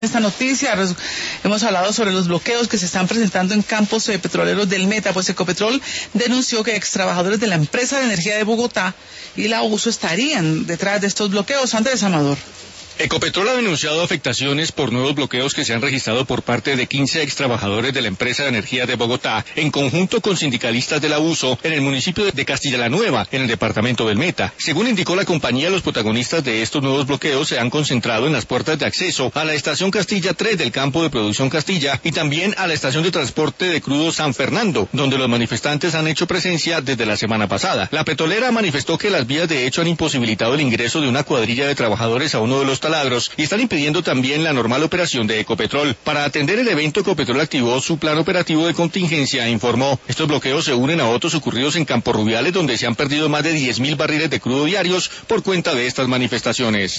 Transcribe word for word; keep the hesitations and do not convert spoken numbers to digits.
Esta noticia, hemos hablado sobre los bloqueos que se están presentando en campos eh, petroleros del Meta, pues Ecopetrol denunció que ex trabajadores de la empresa de energía de Bogotá y la U S O estarían detrás de estos bloqueos. Andrés Amador. Ecopetrol ha denunciado afectaciones por nuevos bloqueos que se han registrado por parte de quince ex trabajadores de la empresa de energía de Bogotá, en conjunto con sindicalistas de la U S O en el municipio de Castilla la Nueva, en el departamento del Meta. Según indicó la compañía, los protagonistas de estos nuevos bloqueos se han concentrado en las puertas de acceso a la estación Castilla tres del campo de producción Castilla y también a la estación de transporte de crudo San Fernando, donde los manifestantes han hecho presencia desde la semana pasada. La petrolera manifestó que las vías de hecho han imposibilitado el ingreso de una cuadrilla de trabajadores a uno de los taladros y están impidiendo también la normal operación de Ecopetrol. Para atender el evento, Ecopetrol activó su plan operativo de contingencia e informó. Estos bloqueos se unen a otros ocurridos en Campos Rubiales, donde se han perdido más de diez mil barriles de crudo diarios por cuenta de estas manifestaciones.